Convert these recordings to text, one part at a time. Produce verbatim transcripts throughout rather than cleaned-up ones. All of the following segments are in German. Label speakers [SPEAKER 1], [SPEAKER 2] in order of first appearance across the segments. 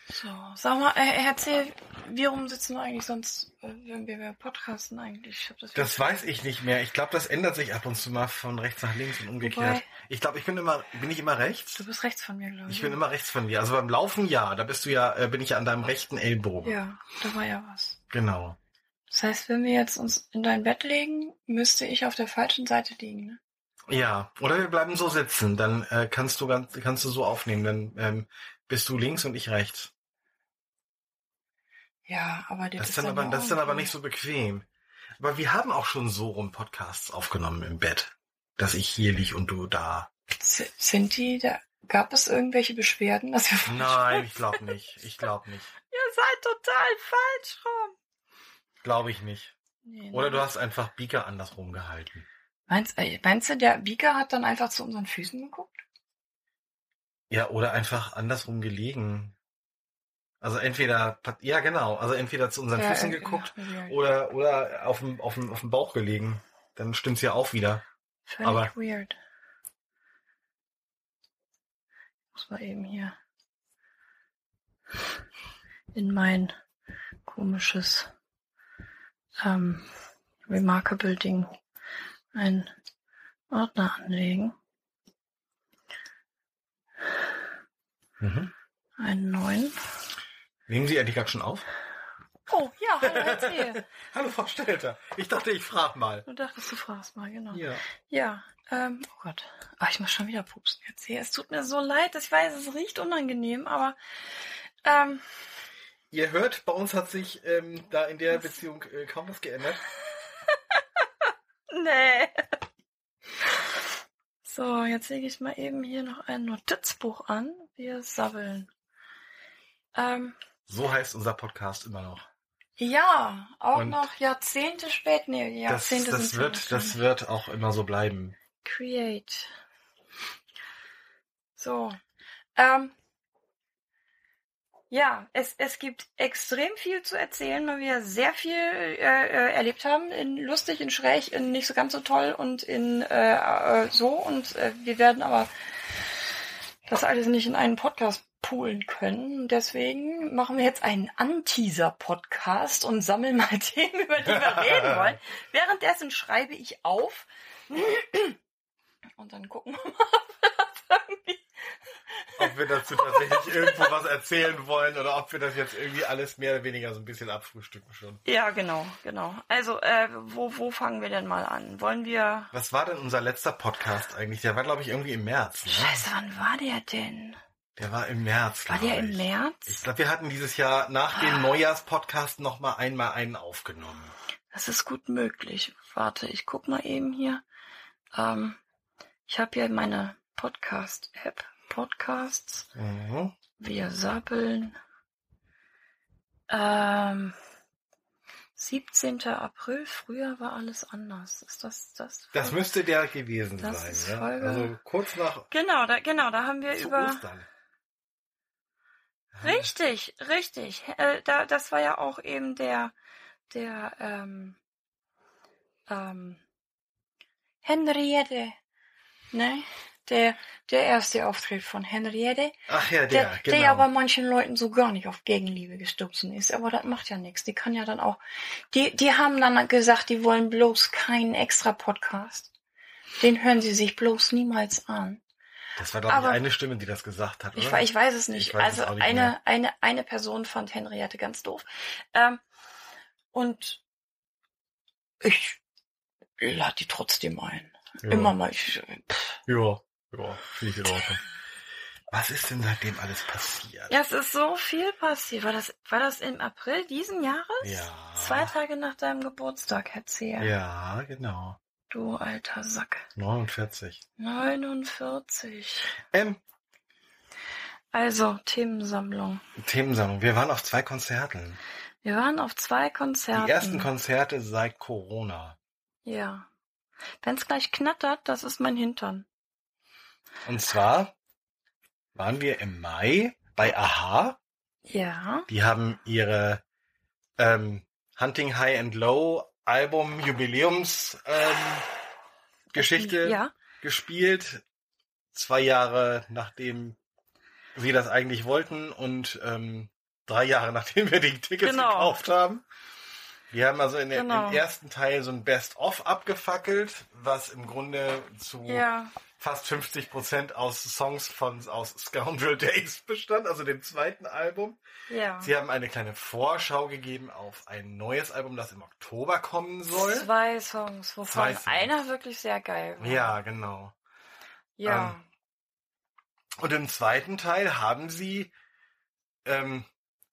[SPEAKER 1] So, sag mal, äh, erzähl, wie rum sitzen wir eigentlich sonst, äh, wenn wir podcasten eigentlich? Ich hab das
[SPEAKER 2] Das weiß ich nicht mehr. Ich glaube, das ändert sich ab und zu mal von rechts nach links und umgekehrt.
[SPEAKER 1] Wobei,
[SPEAKER 2] ich glaube, ich bin immer, bin ich immer rechts?
[SPEAKER 1] du bist rechts von mir, glaube ich.
[SPEAKER 2] Ich bin immer rechts von dir. Also beim Laufen ja, da bist du ja, äh, bin ich ja an deinem rechten Ellbogen.
[SPEAKER 1] Ja, da war ja was.
[SPEAKER 2] Genau.
[SPEAKER 1] Das heißt, wenn wir jetzt uns in dein Bett legen, müsste ich auf der falschen Seite liegen, ne?
[SPEAKER 2] Ja, oder wir bleiben so sitzen, dann äh, kannst du ganz, kannst du so aufnehmen, dann ähm, bist du links und ich rechts.
[SPEAKER 1] Ja, aber das,
[SPEAKER 2] Das
[SPEAKER 1] ist
[SPEAKER 2] ist dann aber,
[SPEAKER 1] ja
[SPEAKER 2] das ist dann aber
[SPEAKER 1] irgendwie-
[SPEAKER 2] nicht so bequem. Aber wir haben auch schon so rum Podcasts aufgenommen im Bett, dass ich hier lieg und du da.
[SPEAKER 1] S- Sind die da? Gab es irgendwelche Beschwerden, dass wir falsch
[SPEAKER 2] Nein,
[SPEAKER 1] rum
[SPEAKER 2] ich glaube nicht. Ich glaube nicht.
[SPEAKER 1] Ihr seid total falsch rum.
[SPEAKER 2] Glaube ich nicht.
[SPEAKER 1] Nee,
[SPEAKER 2] Oder
[SPEAKER 1] ne?
[SPEAKER 2] du hast einfach Beaker andersrum gehalten.
[SPEAKER 1] Meinst, äh, meinst du, der Beaker hat dann einfach zu unseren Füßen geguckt?
[SPEAKER 2] Ja, oder einfach andersrum gelegen. Also entweder, ja genau, also entweder zu unseren
[SPEAKER 1] Ja,
[SPEAKER 2] Füßen
[SPEAKER 1] äh,
[SPEAKER 2] geguckt
[SPEAKER 1] ja,
[SPEAKER 2] oder oder auf dem, auf dem, auf dem Bauch gelegen. Dann stimmt's ja auch wieder.
[SPEAKER 1] Völlig
[SPEAKER 2] Aber
[SPEAKER 1] weird. Muss mal eben hier in mein komisches ähm, Remarkable Ding einen Ordner anlegen.
[SPEAKER 2] Mhm.
[SPEAKER 1] Einen neuen.
[SPEAKER 2] Nehmen Sie eigentlich gerade schon auf?
[SPEAKER 1] Oh, ja, hallo, erzähl.
[SPEAKER 2] Hallo Frau Stelter. Ich dachte, ich frage mal.
[SPEAKER 1] Du dachtest, du fragst mal, genau.
[SPEAKER 2] Ja.
[SPEAKER 1] Ja, ähm, oh Gott. Ah, ich muss schon wieder pupsen. Erzähl. Es tut mir so leid, ich weiß, es riecht unangenehm, aber ähm,
[SPEAKER 2] Ihr hört, bei uns hat sich ähm, da in der
[SPEAKER 1] Was?
[SPEAKER 2] Beziehung äh, kaum was geändert.
[SPEAKER 1] nee. So, jetzt lege ich mal eben hier noch ein Notizbuch an. Wir sabbeln. Ähm,
[SPEAKER 2] So heißt unser Podcast immer noch.
[SPEAKER 1] ja, auch
[SPEAKER 2] Und
[SPEAKER 1] noch Jahrzehnte spät. Nee,
[SPEAKER 2] Das,
[SPEAKER 1] Jahrzehnte
[SPEAKER 2] das
[SPEAKER 1] sind
[SPEAKER 2] wird, das wird auch immer so bleiben.
[SPEAKER 1] Create. So. Ähm, ja, es, es gibt extrem viel zu erzählen, weil wir sehr viel äh, äh, erlebt haben. In lustig, in schräg, in nicht so ganz so toll und in äh, äh, so. Und äh, wir werden aber das alles nicht in einen Podcast poolen können. Deswegen machen wir jetzt einen Anteaser-Podcast und sammeln mal Themen, über die wir reden wollen. Währenddessen schreibe ich auf. Und dann gucken wir mal, ob wir das irgendwie...
[SPEAKER 2] Ob wir dazu tatsächlich irgendwo was erzählen wollen oder ob wir das jetzt irgendwie alles mehr oder weniger so ein bisschen abfrühstücken schon.
[SPEAKER 1] Ja, genau, genau. Also, äh, wo, wo fangen wir denn mal an? Wollen wir...
[SPEAKER 2] Was war denn unser letzter Podcast eigentlich? Der war, glaube ich, irgendwie im März. Ne?
[SPEAKER 1] Scheiße, wann war der denn?
[SPEAKER 2] Der war im März,
[SPEAKER 1] War
[SPEAKER 2] glaube
[SPEAKER 1] der
[SPEAKER 2] ich.
[SPEAKER 1] im März?
[SPEAKER 2] Ich glaube, wir hatten dieses Jahr nach dem Neujahrspodcast noch mal einmal einen aufgenommen.
[SPEAKER 1] Das ist gut möglich. Warte, ich guck mal eben hier. Ähm, ich habe hier meine Podcast-App. Podcasts.
[SPEAKER 2] Mhm.
[SPEAKER 1] Wir sabbeln. Ähm, siebzehnten April, früher war alles anders. Ist das das?
[SPEAKER 2] Das
[SPEAKER 1] Folge?
[SPEAKER 2] müsste der gewesen
[SPEAKER 1] Das
[SPEAKER 2] sein.
[SPEAKER 1] ist
[SPEAKER 2] Ja?
[SPEAKER 1] Folge-
[SPEAKER 2] Also kurz nach
[SPEAKER 1] Genau, da, genau, da haben wir
[SPEAKER 2] zu
[SPEAKER 1] über...
[SPEAKER 2] Ostern.
[SPEAKER 1] Richtig, richtig. Äh, da, das war ja auch eben der, der, ähm, ähm, Henriette, ne? Der, der erste Auftritt von Henriette,
[SPEAKER 2] Ach ja, der,
[SPEAKER 1] der,
[SPEAKER 2] genau.
[SPEAKER 1] der ja bei manchen Leuten so gar nicht auf Gegenliebe gestoßen ist, aber das macht ja nichts. Die kann ja dann auch, die, die haben dann gesagt, die wollen bloß keinen extra Podcast. Den hören sie sich bloß niemals an.
[SPEAKER 2] Das war, glaube ich,
[SPEAKER 1] aber-
[SPEAKER 2] eine Stimme, die das gesagt hat, oder?
[SPEAKER 1] Ich, we- ich weiß es nicht.
[SPEAKER 2] Ich weiß es
[SPEAKER 1] also
[SPEAKER 2] auch nicht
[SPEAKER 1] eine,
[SPEAKER 2] mehr.
[SPEAKER 1] eine, eine Person fand Henriette ganz doof. Ähm, und ich lade die trotzdem ein.
[SPEAKER 2] Ja.
[SPEAKER 1] Immer mal. Ich, pff.
[SPEAKER 2] Ja, ja, finde ich in Ordnung. Was ist denn seitdem alles passiert?
[SPEAKER 1] Ja, es ist so viel passiert. War das, war das im April diesen Jahres?
[SPEAKER 2] Ja.
[SPEAKER 1] Zwei Tage nach deinem Geburtstag, erzähl.
[SPEAKER 2] Ja, genau.
[SPEAKER 1] Du alter Sack.
[SPEAKER 2] neunundvierzig.
[SPEAKER 1] neunundvierzig.
[SPEAKER 2] Ähm,
[SPEAKER 1] Also, Themensammlung.
[SPEAKER 2] Themensammlung. Wir waren auf zwei Konzerten.
[SPEAKER 1] Wir waren auf zwei Konzerten.
[SPEAKER 2] Die ersten Konzerte seit Corona.
[SPEAKER 1] Ja. Wenn's gleich knattert, das ist mein Hintern.
[SPEAKER 2] Und zwar waren wir im Mai bei Aha.
[SPEAKER 1] Ja.
[SPEAKER 2] Die haben ihre ähm, Hunting High and Low Album Jubiläums ähm, Geschichte
[SPEAKER 1] Ja.
[SPEAKER 2] gespielt. Zwei Jahre nachdem sie das eigentlich wollten und ähm, drei Jahre nachdem wir die Tickets
[SPEAKER 1] Genau.
[SPEAKER 2] gekauft haben. Die haben also in der,
[SPEAKER 1] Genau.
[SPEAKER 2] im ersten Teil so ein Best-of abgefackelt, was im Grunde zu
[SPEAKER 1] Ja.
[SPEAKER 2] fast fünfzig Prozent aus Songs von aus Scoundrel Days bestand, also dem zweiten Album.
[SPEAKER 1] Ja.
[SPEAKER 2] Sie haben eine kleine Vorschau gegeben auf ein neues Album, das im Oktober kommen soll.
[SPEAKER 1] Zwei Songs, wovon
[SPEAKER 2] Zwei Songs.
[SPEAKER 1] einer wirklich sehr geil war.
[SPEAKER 2] Ja, genau.
[SPEAKER 1] Ja.
[SPEAKER 2] Ähm, Und im zweiten Teil haben sie ähm,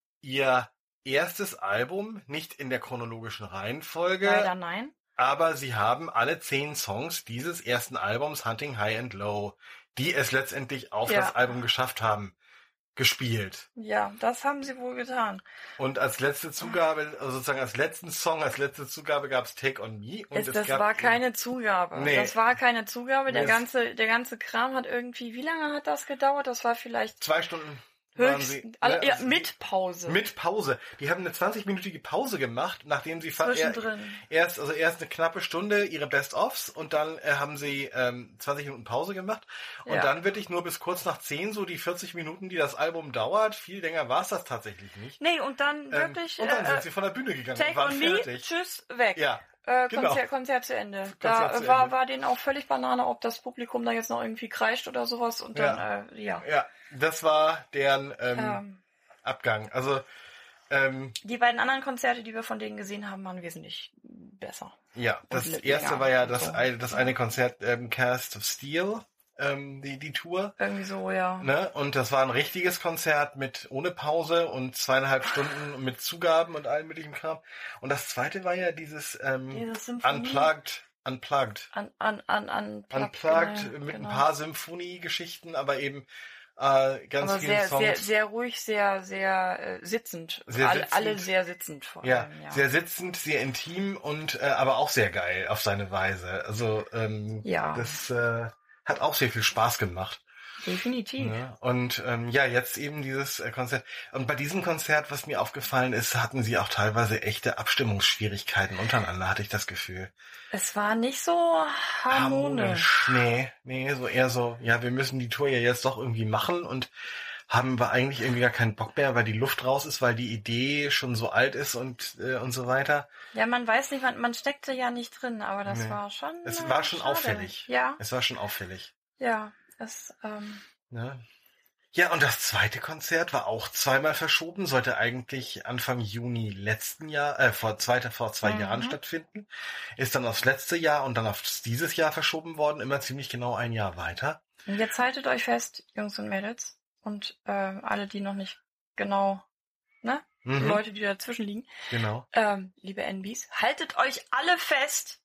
[SPEAKER 2] ihr erstes Album, nicht in der chronologischen Reihenfolge,
[SPEAKER 1] Leider nein.
[SPEAKER 2] aber sie haben alle zehn Songs dieses ersten Albums, Hunting High and Low, die es letztendlich auf
[SPEAKER 1] Ja.
[SPEAKER 2] das Album geschafft haben, gespielt.
[SPEAKER 1] Ja, das haben sie wohl getan.
[SPEAKER 2] Und als letzte Zugabe, also sozusagen als letzten Song, als letzte Zugabe gab's Take on Me. Und
[SPEAKER 1] Es,
[SPEAKER 2] es
[SPEAKER 1] das
[SPEAKER 2] gab
[SPEAKER 1] war keine Zugabe.
[SPEAKER 2] Nee.
[SPEAKER 1] Das war keine Zugabe. Der
[SPEAKER 2] Nee, es-
[SPEAKER 1] ganze, der ganze Kram hat irgendwie, wie lange hat das gedauert? Das war vielleicht
[SPEAKER 2] zwei Stunden waren
[SPEAKER 1] höchst,
[SPEAKER 2] sie,
[SPEAKER 1] also,
[SPEAKER 2] ne,
[SPEAKER 1] ja,
[SPEAKER 2] also
[SPEAKER 1] mit Pause.
[SPEAKER 2] mit Pause. Die haben eine zwanzig-minütige Pause gemacht, nachdem sie fa-
[SPEAKER 1] Zwischendrin.
[SPEAKER 2] erst, also erst eine knappe Stunde ihre Best-ofs und dann äh, haben sie ähm, zwanzig Minuten Pause gemacht und
[SPEAKER 1] Ja.
[SPEAKER 2] dann wirklich nur bis kurz nach zehn, so die vierzig Minuten, die das Album dauert. Viel länger war es das tatsächlich nicht.
[SPEAKER 1] Nee, und dann
[SPEAKER 2] Ähm,
[SPEAKER 1] wirklich,
[SPEAKER 2] und dann
[SPEAKER 1] äh,
[SPEAKER 2] sind sie von der Bühne gegangen und
[SPEAKER 1] Take
[SPEAKER 2] waren
[SPEAKER 1] on Me,
[SPEAKER 2] fertig.
[SPEAKER 1] tschüss, weg.
[SPEAKER 2] Ja,
[SPEAKER 1] Äh,
[SPEAKER 2] genau.
[SPEAKER 1] Konzert, Konzert zu Ende.
[SPEAKER 2] Konzert
[SPEAKER 1] da
[SPEAKER 2] zu
[SPEAKER 1] war,
[SPEAKER 2] Ende.
[SPEAKER 1] war denen auch völlig Banane, ob das Publikum da jetzt noch irgendwie kreischt oder sowas und dann,
[SPEAKER 2] Ja.
[SPEAKER 1] äh, ja.
[SPEAKER 2] Ja, das war deren ähm,
[SPEAKER 1] Ähm,
[SPEAKER 2] Abgang. Also ähm,
[SPEAKER 1] die beiden anderen Konzerte, die wir von denen gesehen haben, waren wesentlich besser.
[SPEAKER 2] ja, das
[SPEAKER 1] Und
[SPEAKER 2] erste
[SPEAKER 1] länger
[SPEAKER 2] war ja
[SPEAKER 1] und
[SPEAKER 2] das,
[SPEAKER 1] so.
[SPEAKER 2] eine, das eine Konzert ähm, Cast of Steel, ähm, die die Tour.
[SPEAKER 1] Irgendwie so, ja.
[SPEAKER 2] Ne? Und das war ein richtiges Konzert mit ohne Pause und zweieinhalb Stunden mit Zugaben und allem möglichen Kram. Und das zweite war ja dieses ähm,
[SPEAKER 1] Dieses Symphonie.
[SPEAKER 2] Unplugged, Unplugged,
[SPEAKER 1] An, an, an, an,
[SPEAKER 2] Unplugged
[SPEAKER 1] genau,
[SPEAKER 2] mit
[SPEAKER 1] genau.
[SPEAKER 2] ein paar Symphonie-Geschichten, aber eben äh, ganz
[SPEAKER 1] Aber
[SPEAKER 2] vielen
[SPEAKER 1] sehr,
[SPEAKER 2] Songs.
[SPEAKER 1] sehr, sehr ruhig, sehr, sehr äh, sitzend.
[SPEAKER 2] Sehr
[SPEAKER 1] alle,
[SPEAKER 2] sitzend.
[SPEAKER 1] alle sehr sitzend vor
[SPEAKER 2] Ja,
[SPEAKER 1] allem, ja.
[SPEAKER 2] sehr sitzend, sehr intim und äh, aber auch sehr geil auf seine Weise. Also ähm,
[SPEAKER 1] Ja.
[SPEAKER 2] das äh, hat auch sehr viel Spaß gemacht.
[SPEAKER 1] Definitiv.
[SPEAKER 2] Ne? Und ähm, ja, jetzt eben dieses äh, Konzert. Und bei diesem Konzert, was mir aufgefallen ist, hatten sie auch teilweise echte Abstimmungsschwierigkeiten untereinander, hatte ich das Gefühl.
[SPEAKER 1] Es war nicht so harmonisch.
[SPEAKER 2] Nee, nee, so eher so, ja, wir müssen die Tour ja jetzt doch irgendwie machen und haben wir eigentlich irgendwie gar keinen Bock mehr, weil die Luft raus ist, weil die Idee schon so alt ist und äh, und so weiter.
[SPEAKER 1] Ja, man weiß nicht, man, man steckte ja nicht drin, aber das
[SPEAKER 2] Nee.
[SPEAKER 1] war schon.
[SPEAKER 2] Es
[SPEAKER 1] äh,
[SPEAKER 2] war schon
[SPEAKER 1] schade.
[SPEAKER 2] auffällig.
[SPEAKER 1] Ja,
[SPEAKER 2] Es war schon auffällig.
[SPEAKER 1] ja. Es, ähm,
[SPEAKER 2] Ne? Ja, und das zweite Konzert war auch zweimal verschoben, sollte eigentlich Anfang Juni letzten Jahr, äh, vor zwei, vor zwei
[SPEAKER 1] Mhm.
[SPEAKER 2] Jahren stattfinden, ist dann aufs letzte Jahr und dann auf dieses Jahr verschoben worden, immer ziemlich genau ein Jahr weiter.
[SPEAKER 1] und jetzt haltet euch fest, Jungs und Mädels, und ähm, alle, die noch nicht genau, ne? Die
[SPEAKER 2] Mhm,
[SPEAKER 1] Leute, die dazwischen liegen,
[SPEAKER 2] genau.
[SPEAKER 1] ähm, liebe N Bs, haltet euch alle fest.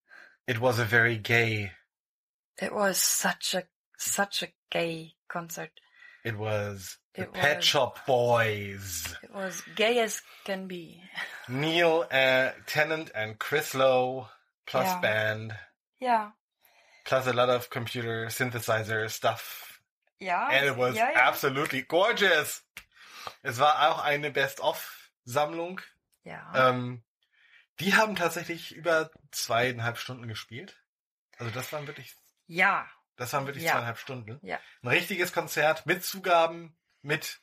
[SPEAKER 2] It was a very gay,
[SPEAKER 1] It was such a such a gay concert.
[SPEAKER 2] it was the
[SPEAKER 1] It
[SPEAKER 2] Pet
[SPEAKER 1] was-
[SPEAKER 2] Shop Boys.
[SPEAKER 1] It was gay as can be.
[SPEAKER 2] Neil uh, Tennant and Chris Lowe, plus
[SPEAKER 1] Ja.
[SPEAKER 2] band,
[SPEAKER 1] Ja,
[SPEAKER 2] plus a lot of computer synthesizer stuff.
[SPEAKER 1] ja.
[SPEAKER 2] And it was
[SPEAKER 1] ja, ja.
[SPEAKER 2] absolutely gorgeous. Es war auch eine Best-of-Sammlung.
[SPEAKER 1] Ja.
[SPEAKER 2] Ähm, die haben tatsächlich über zweieinhalb Stunden gespielt. Also das waren wirklich,
[SPEAKER 1] ja.
[SPEAKER 2] das waren wirklich
[SPEAKER 1] Ja.
[SPEAKER 2] zweieinhalb Stunden.
[SPEAKER 1] Ja.
[SPEAKER 2] Ein richtiges Konzert mit Zugaben, mit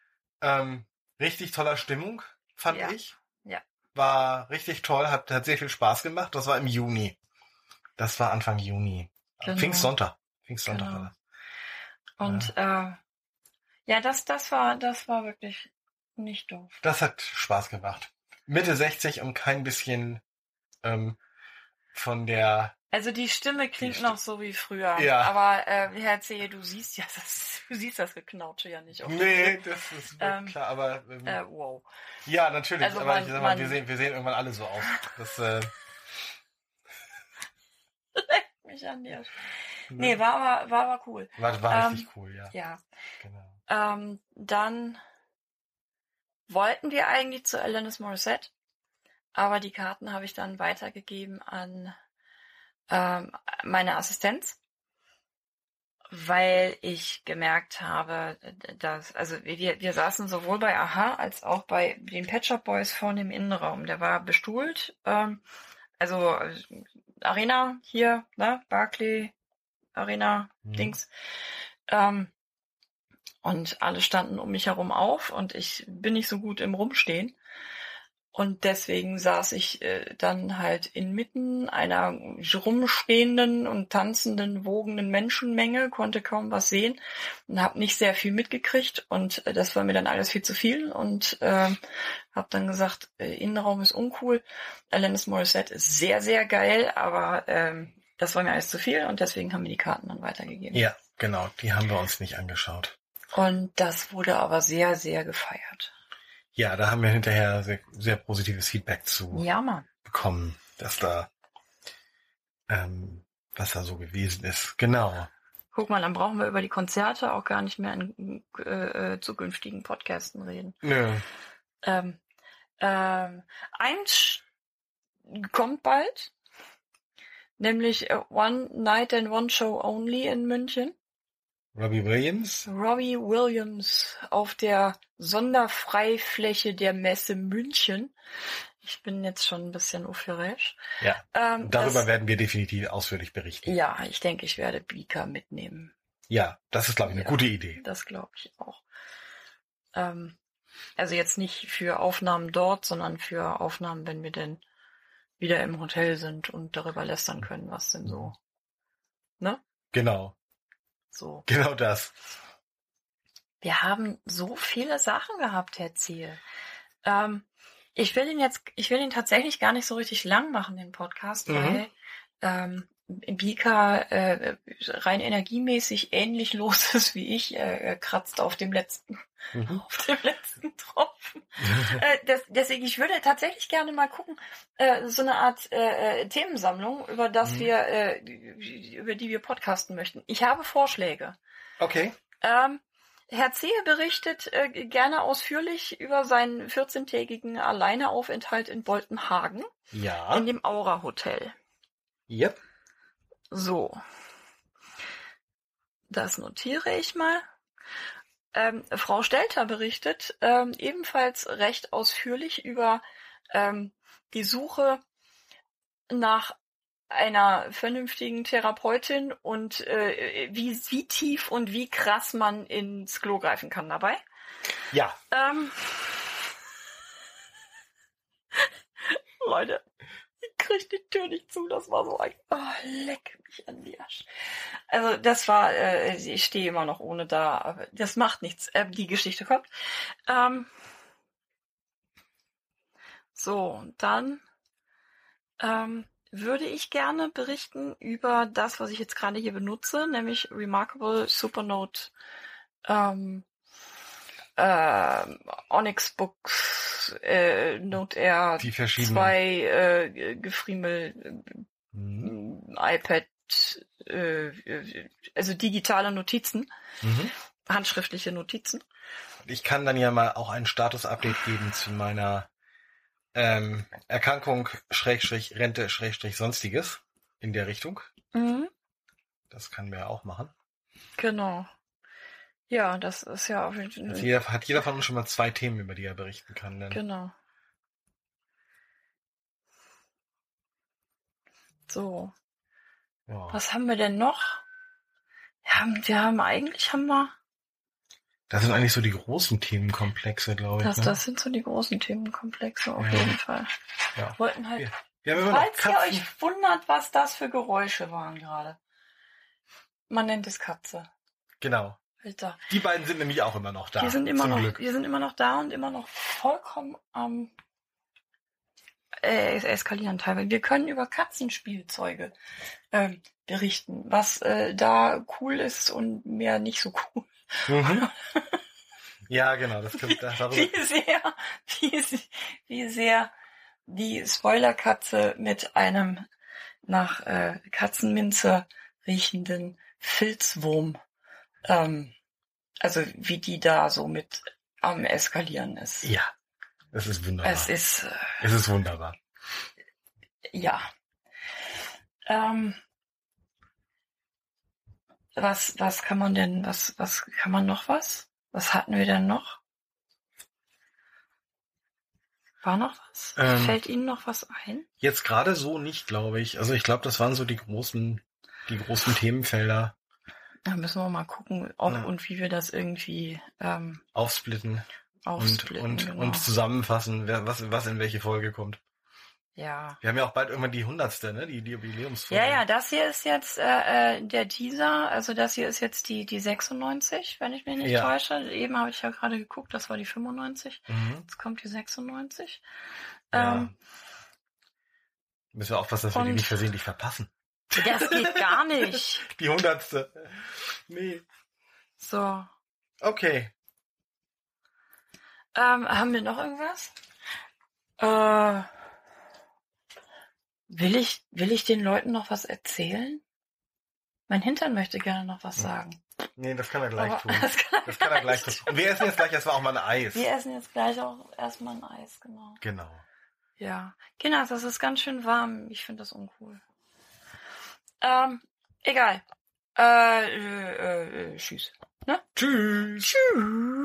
[SPEAKER 2] ähm, richtig toller Stimmung, fand
[SPEAKER 1] Ja.
[SPEAKER 2] ich.
[SPEAKER 1] Ja.
[SPEAKER 2] War richtig toll, hat, hat sehr viel Spaß gemacht. Das war im Juni. Das war Anfang Juni.
[SPEAKER 1] Genau.
[SPEAKER 2] Pfingstsonntag. Pfingstsonntag
[SPEAKER 1] Genau.
[SPEAKER 2] war das.
[SPEAKER 1] Und äh, ja, das, das war, das war wirklich nicht doof.
[SPEAKER 2] Das hat Spaß gemacht. Mitte sechzig und kein bisschen ähm, von der...
[SPEAKER 1] Also die Stimme klingt
[SPEAKER 2] Die
[SPEAKER 1] noch so wie früher.
[SPEAKER 2] Ja.
[SPEAKER 1] Aber äh, Herr Zehe, du siehst ja das, du siehst das Geknautsche ja nicht. Auf
[SPEAKER 2] Nee, das ist
[SPEAKER 1] Ähm,
[SPEAKER 2] klar, aber ähm,
[SPEAKER 1] Äh, wow.
[SPEAKER 2] ja, natürlich.
[SPEAKER 1] also
[SPEAKER 2] aber
[SPEAKER 1] man-
[SPEAKER 2] ich sag mal,
[SPEAKER 1] man-
[SPEAKER 2] wir sehen, wir sehen irgendwann alle so aus. Das, äh,
[SPEAKER 1] Mich an dir. Nee, war aber, war aber cool.
[SPEAKER 2] war, war
[SPEAKER 1] ähm,
[SPEAKER 2] richtig cool, ja.
[SPEAKER 1] Ja.
[SPEAKER 2] Genau.
[SPEAKER 1] Ähm, dann wollten wir eigentlich zu Alanis Morissette, aber die Karten habe ich dann weitergegeben an ähm, meine Assistenz, weil ich gemerkt habe, dass, also wir, wir saßen sowohl bei Aha als auch bei den Pet Shop Boys vorne im Innenraum. Der war bestuhlt, ähm, also äh, Arena hier, ne, Barclay Arena,
[SPEAKER 2] Mhm.
[SPEAKER 1] Dings. Ähm, Und alle standen um mich herum auf und ich bin nicht so gut im Rumstehen. Und deswegen saß ich äh, dann halt inmitten einer rumstehenden und tanzenden, wogenden Menschenmenge, konnte kaum was sehen und habe nicht sehr viel mitgekriegt. Und äh, das war mir dann alles viel zu viel und äh, habe dann gesagt, äh, Innenraum ist uncool. Alanis Morissette ist sehr, sehr geil, aber äh, das war mir alles zu viel und deswegen haben wir die Karten dann weitergegeben.
[SPEAKER 2] Ja, genau, die haben wir uns nicht angeschaut.
[SPEAKER 1] Und das wurde aber sehr, sehr gefeiert.
[SPEAKER 2] Ja, da haben wir hinterher sehr, sehr positives Feedback zu
[SPEAKER 1] Ja, Mann.
[SPEAKER 2] bekommen, dass da, ähm, was da so gewesen ist. Genau.
[SPEAKER 1] Guck mal, dann brauchen wir über die Konzerte auch gar nicht mehr in äh, zukünftigen Podcasten reden.
[SPEAKER 2] Nö.
[SPEAKER 1] Ähm, ähm, eins kommt bald, nämlich uh, One Night and One Show Only in München.
[SPEAKER 2] Robbie Williams?
[SPEAKER 1] Robbie Williams auf der Sonderfreifläche der Messe München. Ich bin jetzt schon ein bisschen aufgeregt.
[SPEAKER 2] Ja,
[SPEAKER 1] ähm,
[SPEAKER 2] darüber
[SPEAKER 1] das,
[SPEAKER 2] werden wir definitiv ausführlich berichten.
[SPEAKER 1] Ja, ich denke, ich werde Beaker mitnehmen.
[SPEAKER 2] Ja, das ist, glaube ich, eine
[SPEAKER 1] ja,
[SPEAKER 2] gute Idee.
[SPEAKER 1] Das glaube ich auch. Ähm, also jetzt nicht für Aufnahmen dort, sondern für Aufnahmen, wenn wir denn wieder im Hotel sind und darüber lästern können, was denn so, ne?
[SPEAKER 2] Genau.
[SPEAKER 1] So.
[SPEAKER 2] Genau das.
[SPEAKER 1] Wir haben so viele Sachen gehabt, Herr Ziel. Ähm, ich will ihn jetzt, ich will ihn tatsächlich gar nicht so richtig lang machen, den Podcast, mhm. weil ähm, Bika äh, rein energiemäßig ähnlich los ist wie ich, äh, kratzt auf dem letzten, mhm. auf dem letzten Tropfen. äh, das, deswegen, ich würde tatsächlich gerne mal gucken, äh, so eine Art äh, Themensammlung, über das mhm. wir, äh, über die wir podcasten möchten. Ich habe Vorschläge.
[SPEAKER 2] Okay.
[SPEAKER 1] Ähm, Herr Zehe berichtet äh, gerne ausführlich über seinen vierzehntägigen Alleineaufenthalt in Boltenhagen.
[SPEAKER 2] Ja.
[SPEAKER 1] In dem Aura Hotel.
[SPEAKER 2] Yep.
[SPEAKER 1] So. Das notiere ich mal. Ähm, Frau Stelter berichtet ähm, ebenfalls recht ausführlich über ähm, die Suche nach einer vernünftigen Therapeutin und äh, wie, wie tief und wie krass man ins Klo greifen kann dabei.
[SPEAKER 2] Ja.
[SPEAKER 1] Ähm, Leute, ich krieg die Tür nicht zu, das war so ein, oh, leck mich an die Arsch. Also das war, äh, ich stehe immer noch ohne da, aber das macht nichts, äh, die Geschichte kommt. Ähm, so, und dann ähm, würde ich gerne berichten über das, was ich jetzt gerade hier benutze, nämlich Remarkable Supernote ähm, äh, Onyx Books äh, Note R zwei äh, Gefriemel mhm. iPad äh, also digitale Notizen, mhm. handschriftliche Notizen.
[SPEAKER 2] Ich kann dann ja mal auch ein Status-Update geben zu meiner Ähm, Erkrankung, Schrägstrich, Rente, Schrägstrich, Sonstiges in der Richtung. Mhm. Das können wir auch machen.
[SPEAKER 1] Genau. Ja, das ist ja auf jeden Fall.
[SPEAKER 2] Also jeder, hat jeder von uns schon mal zwei Themen, über die er berichten kann. Denn
[SPEAKER 1] genau. So. Ja. Was haben wir denn noch? Wir haben, wir haben eigentlich haben wir.
[SPEAKER 2] Das sind eigentlich so die großen Themenkomplexe, glaube ich.
[SPEAKER 1] Das,
[SPEAKER 2] ne?
[SPEAKER 1] das sind so die großen Themenkomplexe, auf ja. jeden Fall.
[SPEAKER 2] Ja.
[SPEAKER 1] Wollten halt,
[SPEAKER 2] ja. Ja, wir
[SPEAKER 1] falls ihr euch wundert, was das für Geräusche waren gerade. Man nennt es Katze.
[SPEAKER 2] Genau.
[SPEAKER 1] Alter.
[SPEAKER 2] Die beiden sind nämlich auch immer noch da.
[SPEAKER 1] Die sind immer
[SPEAKER 2] zum
[SPEAKER 1] noch,
[SPEAKER 2] Glück.
[SPEAKER 1] die sind immer noch da und immer noch vollkommen am äh, eskalieren teilweise. Wir können über Katzenspielzeuge ähm, berichten, was äh, da cool ist und mehr nicht so cool.
[SPEAKER 2] Mhm. Ja, genau, das kommt da darüber.
[SPEAKER 1] Wie sehr, wie, wie sehr die Spoilerkatze mit einem nach äh, Katzenminze riechenden Filzwurm, ähm, also wie die da so mit am Eskalieren ist.
[SPEAKER 2] Ja, es ist wunderbar.
[SPEAKER 1] Es ist, äh,
[SPEAKER 2] es ist wunderbar.
[SPEAKER 1] Ja. Ähm, Was, was kann man denn, was, was kann man noch was? Was hatten wir denn noch? War noch was? Ähm, Fällt Ihnen noch was ein?
[SPEAKER 2] Jetzt gerade so nicht, glaube ich. Also ich glaube, das waren so die großen, die großen Themenfelder.
[SPEAKER 1] Da müssen wir mal gucken, ob ja. und wie wir das irgendwie ähm,
[SPEAKER 2] aufsplitten,
[SPEAKER 1] aufsplitten
[SPEAKER 2] und, und,
[SPEAKER 1] genau.
[SPEAKER 2] und zusammenfassen, wer, was, was in welche Folge kommt.
[SPEAKER 1] Ja.
[SPEAKER 2] Wir haben ja auch bald irgendwann die hundertste, ne? Die, die Jubiläumsfolge.
[SPEAKER 1] Ja, ja, das hier ist jetzt äh, der Teaser, also das hier ist jetzt die die sechsundneunzig, wenn ich mich nicht ja. täusche. Eben habe ich ja gerade geguckt, das war die fünfundneunzig. Mhm. Jetzt kommt die sechsundneunzig.
[SPEAKER 2] Ja.
[SPEAKER 1] Ähm,
[SPEAKER 2] Müssen wir aufpassen, dass wir die nicht versehentlich verpassen.
[SPEAKER 1] Das geht gar nicht.
[SPEAKER 2] Die hundertste. Nee.
[SPEAKER 1] So.
[SPEAKER 2] Okay.
[SPEAKER 1] Ähm, haben wir noch irgendwas? Äh, will ich, will ich den Leuten noch was erzählen? Mein Hintern möchte gerne noch was sagen.
[SPEAKER 2] Nee, das kann er gleich
[SPEAKER 1] Aber
[SPEAKER 2] tun.
[SPEAKER 1] Das kann er,
[SPEAKER 2] das kann er gleich tun. Und wir essen jetzt gleich erstmal auch mal ein Eis.
[SPEAKER 1] Wir essen jetzt gleich auch erstmal ein Eis, genau.
[SPEAKER 2] Genau.
[SPEAKER 1] Ja. Kinder, das ist ganz schön warm. Ich finde das uncool. Ähm, egal. Äh, äh, äh, tschüss. Ne?
[SPEAKER 2] Tschüss.
[SPEAKER 1] Tschüss.